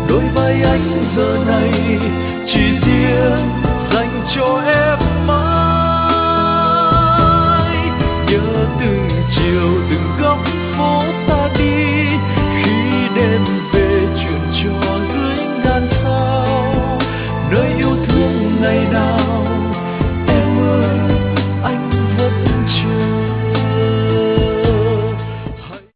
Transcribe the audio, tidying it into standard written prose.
đôi vai anh giờ này chỉ riêng dành cho em.